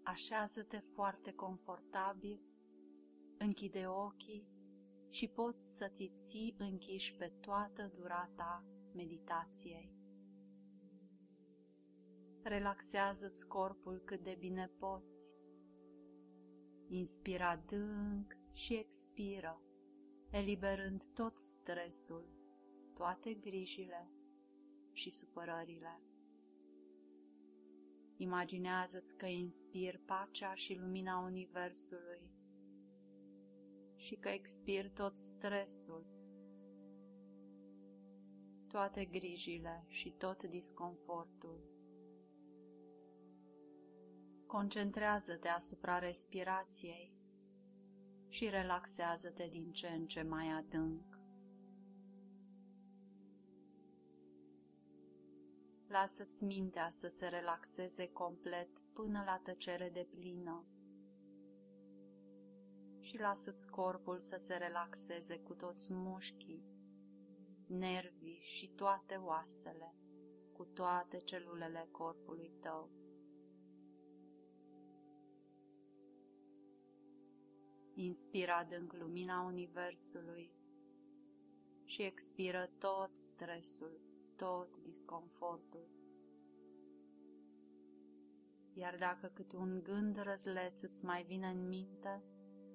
Așează-te foarte confortabil, închide ochii și poți să ți ții închiși pe toată durata meditației. Relaxează-ți corpul cât de bine poți. Inspira adânc și expiră, eliberând tot stresul, toate grijile și supărările. Imaginează-ți că inspiri pacea și lumina Universului și că expiri tot stresul, toate grijile și tot disconfortul. Concentrează-te asupra respirației și relaxează-te din ce în ce mai adânc. Lasă-ți mintea să se relaxeze complet până la tăcere deplină și lasă-ți corpul să se relaxeze cu toți mușchii, nervii și toate oasele, cu toate celulele corpului tău. Inspiră adânc lumina Universului și expiră tot stresul, tot disconfortul. Iar dacă câte un gând răzleț îți mai vine în minte,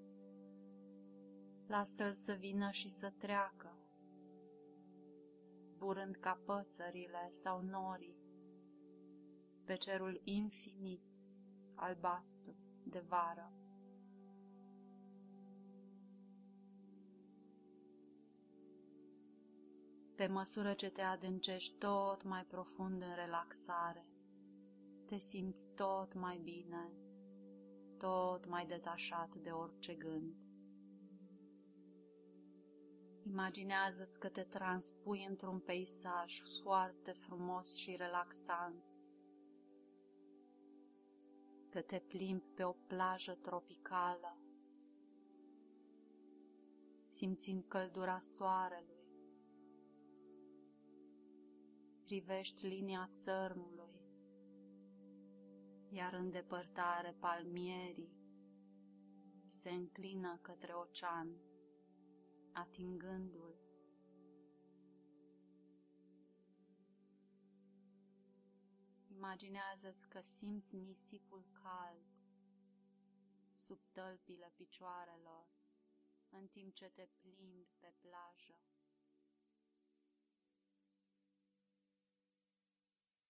lasă-l să vină și să treacă, zburând ca păsările sau norii pe cerul infinit, albastru, de vară. Pe măsură ce te adâncești tot mai profund în relaxare, te simți tot mai bine, tot mai detașat de orice gând. Imaginează-ți că te transpui într-un peisaj foarte frumos și relaxant, că te plimbi pe o plajă tropicală, simțind căldura soarelui. Privești linia țărmului, iar în depărtare palmierii se înclină către ocean, atingându-l. Imaginează-ți că simți nisipul cald sub tălpile picioarelor, în timp ce te plimbi pe plajă.